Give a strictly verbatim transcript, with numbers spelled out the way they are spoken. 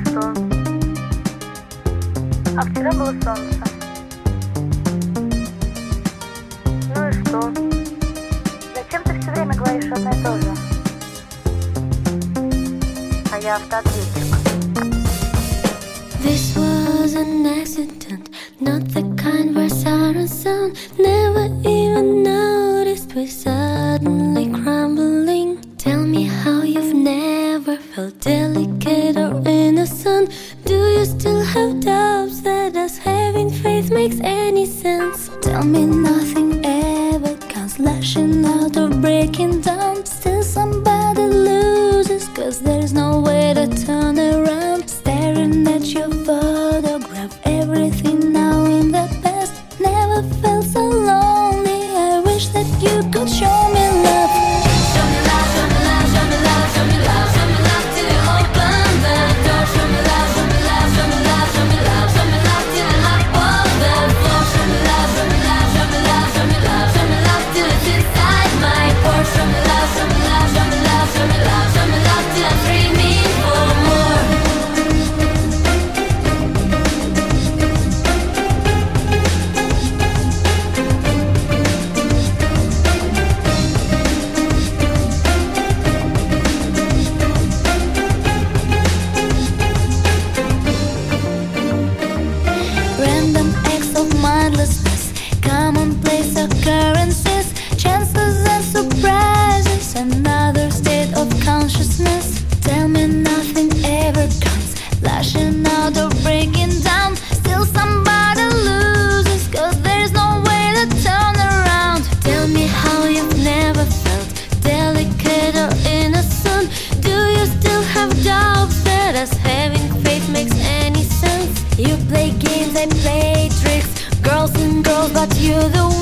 что? А вчера было солнце. Ну и что? Зачем ты все время говоришь одно и то же? А я автоответчик. This was an accident, not the kind where sirens sound. Never even noticed we're suddenly crumbling. Tell me how you've never felt delicate or innocent. Do you still have doubts that us having faith makes any sense? Tell me nothing ever comes lashing out or breaking down. Still somebody loses, cause there's no way to turn around. Staring at your photograph, everything now in the past. Never felt so lonely, I wish that you could show me love. Show me love, show me love, show me love, show me love, show me love till you open the door. Show me love, show me love, show me love, show me love, show me love till you hop on the floor. Show me love, show me love, show me love, show me love, show me love till it's inside my pores. Show me love, show me love, show me love, show me love, show me love till I'm dreaming for more. Random acts of mindlessness, commonplace occurrences, chances and surprises, another state of consciousness. Tell me nothing ever comes lashing out or breaking down. Still somebody loses, cause there's no way to turn around. Tell me how you've never felt delicate or innocent. Do you still have doubts that us having faith makes any sense? You play games, I play tricks, girls and girls, but you're the